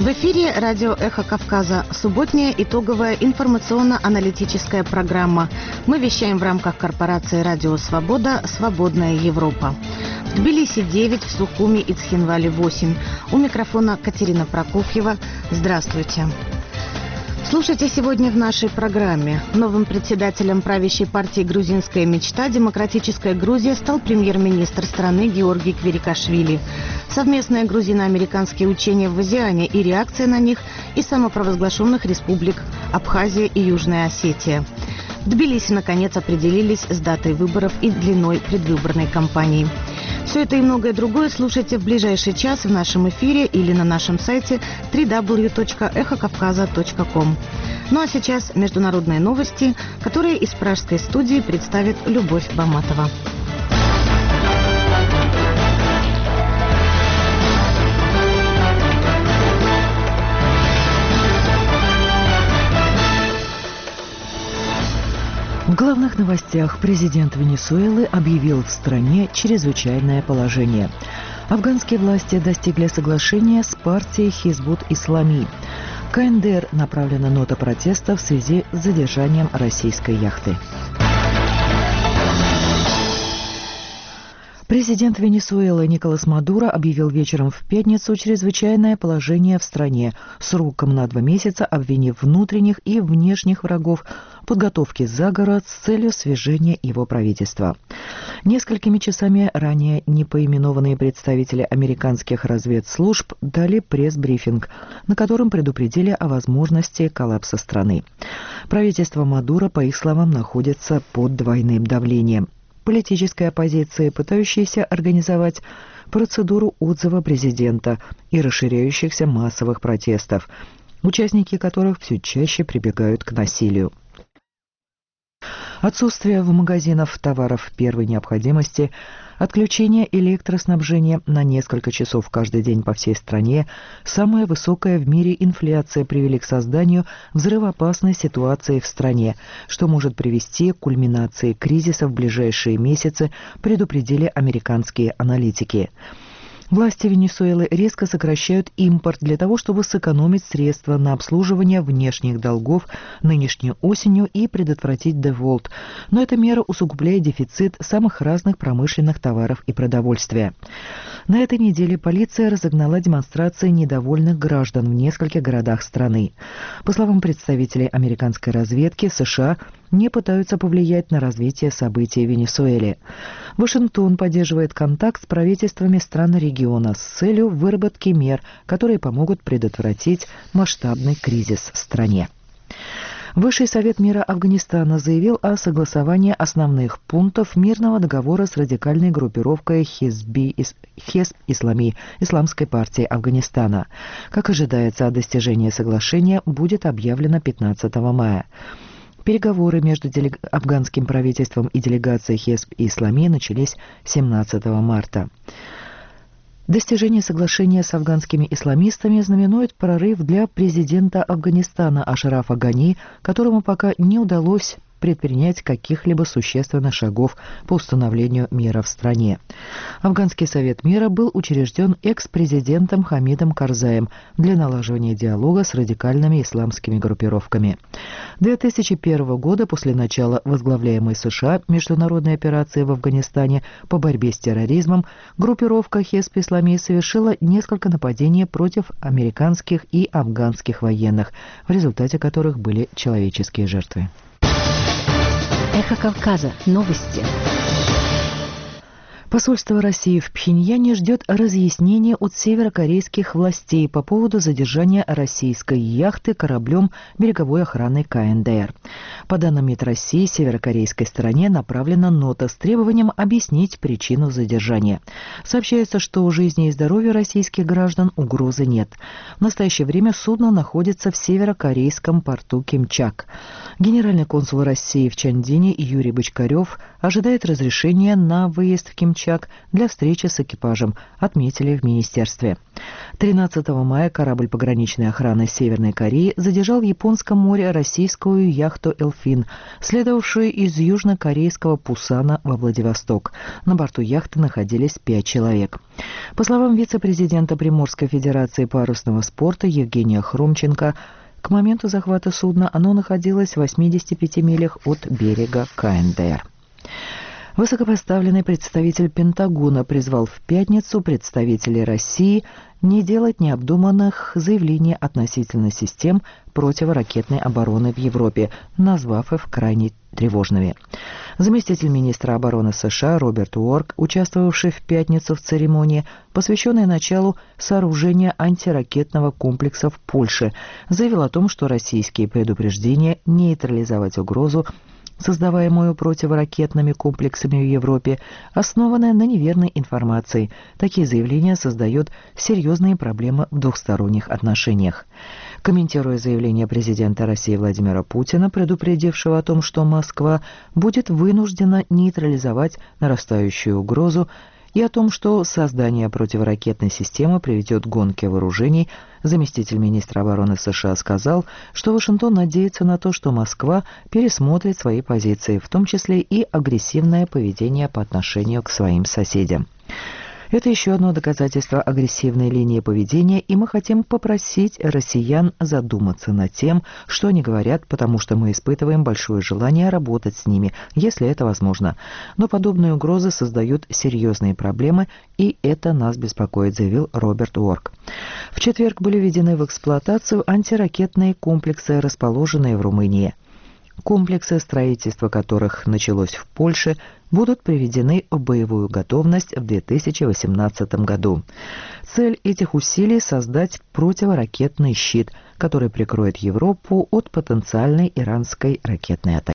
В эфире радио «Эхо Кавказа». Субботняя итоговая информационно-аналитическая программа. Мы вещаем в рамках корпорации «Радио Свобода. Свободная Европа». В Тбилиси 9, в Сухуми и Цхинвале 8. У микрофона Катерина Прокофьева. Здравствуйте. Слушайте сегодня в нашей программе. Новым председателем правящей партии «Грузинская мечта» «Демократическая Грузия» стал премьер-министр страны Георгий Квирикашвили. Совместные грузино-американские учения в Азиане и реакция на них из самопровозглашенных республик Абхазия и Южная Осетия. В Тбилиси, наконец, определились с датой выборов и длиной предвыборной кампании. Все это и многое другое слушайте в ближайший час в нашем эфире или на нашем сайте www.эхокавказа.ком. Ну а сейчас международные новости, которые из пражской студии представит Любовь Баматова. В главных новостях президент Венесуэлы объявил в стране чрезвычайное положение. Афганские власти достигли соглашения с партией Хизбут-Ислами. КНДР направлена нота протеста в связи с задержанием российской яхты. Президент Венесуэлы Николас Мадуро объявил вечером в пятницу чрезвычайное положение в стране, сроком на 2 месяца обвинив внутренних и внешних врагов в подготовке заговора с целью свержения его правительства. Несколькими часами ранее непоименованные представители американских разведслужб дали пресс-брифинг, на котором предупредили о возможности коллапса страны. Правительство Мадуро, по их словам, находится под двойным давлением. Политической оппозиции, пытающейся организовать процедуру отзыва президента и расширяющихся массовых протестов, участники которых все чаще прибегают к насилию. Отсутствие в магазинах товаров первой необходимости, отключение электроснабжения на несколько часов каждый день по всей стране, самая высокая в мире инфляция привели к созданию взрывоопасной ситуации в стране, что может привести к кульминации кризиса в ближайшие месяцы, предупредили американские аналитики. Власти Венесуэлы резко сокращают импорт для того, чтобы сэкономить средства на обслуживание внешних долгов нынешней осенью и предотвратить дефолт. Но эта мера усугубляет дефицит самых разных промышленных товаров и продовольствия. На этой неделе полиция разогнала демонстрации недовольных граждан в нескольких городах страны. По словам представителей американской разведки, США не пытаются повлиять на развитие событий в Венесуэле. Вашингтон поддерживает контакт с правительствами стран региона с целью выработки мер, которые помогут предотвратить масштабный кризис в стране. Высший совет мира Афганистана заявил о согласовании основных пунктов мирного договора с радикальной группировкой Хизб-Ислами, Исламской партии Афганистана. Как ожидается, достижение соглашения будет объявлено 15 мая. Переговоры между афганским правительством и делегацией Хизб-Ислами начались 17 марта. Достижение соглашения с афганскими исламистами знаменует прорыв для президента Афганистана Ашрафа Гани, которому пока не удалось предпринять каких-либо существенных шагов по установлению мира в стране. Афганский совет мира был учрежден экс-президентом Хамидом Карзаем для налаживания диалога с радикальными исламскими группировками. 2001 года, после начала возглавляемой США международной операции в Афганистане по борьбе с терроризмом, группировка Хизб-Ислами совершила несколько нападений против американских и афганских военных, в результате которых были человеческие жертвы. Эхо Кавказа. Новости. Посольство России в Пхеньяне ждет разъяснения от северокорейских властей по поводу задержания российской яхты кораблем береговой охраны КНДР. По данным МИД России, северокорейской стороне направлена нота с требованием объяснить причину задержания. Сообщается, что у жизни и здоровья российских граждан угрозы нет. В настоящее время судно находится в северокорейском порту Кимчак. Генеральный консул России в Чандине Юрий Бочкарев ожидает разрешения на выезд в Кимчак для встречи с экипажем, отметили в министерстве. 13 мая корабль пограничной охраны Северной Кореи задержал в Японском море российскую яхту «Делфин», следовавшую из южнокорейского Пусана во Владивосток. На борту яхты находились 5 человек. По словам вице-президента Приморской федерации парусного спорта Евгения Хромченко, к моменту захвата судна оно находилось в 85 милях от берега КНДР. Высокопоставленный представитель Пентагона призвал в пятницу представителей России не делать необдуманных заявлений относительно систем противоракетной обороны в Европе, назвав их крайне тревожными. Заместитель министра обороны США Роберт Уорк, участвовавший в пятницу в церемонии, посвященной началу сооружения антиракетного комплекса в Польше, заявил о том, что российские предупреждения нейтрализовать угрозу, создаваемую противоракетными комплексами в Европе, основанная на неверной информации. Такие заявления создают серьезные проблемы в двухсторонних отношениях. Комментируя заявление президента России Владимира Путина, предупредившего о том, что Москва будет вынуждена нейтрализовать нарастающую угрозу, и о том, что создание противоракетной системы приведет к гонке вооружений, заместитель министра обороны США сказал, что Вашингтон надеется на то, что Москва пересмотрит свои позиции, в том числе и агрессивное поведение по отношению к своим соседям. Это еще одно доказательство агрессивной линии поведения, и мы хотим попросить россиян задуматься над тем, что они говорят, потому что мы испытываем большое желание работать с ними, если это возможно. Но подобные угрозы создают серьезные проблемы, и это нас беспокоит, заявил Роберт Уорк. В четверг были введены в эксплуатацию антиракетные комплексы, расположенные в Румынии. Комплексы, строительство которых началось в Польше, будут приведены в боевую готовность в 2018 году. Цель этих усилий – создать противоракетный щит, который прикроет Европу от потенциальной иранской ракетной атаки.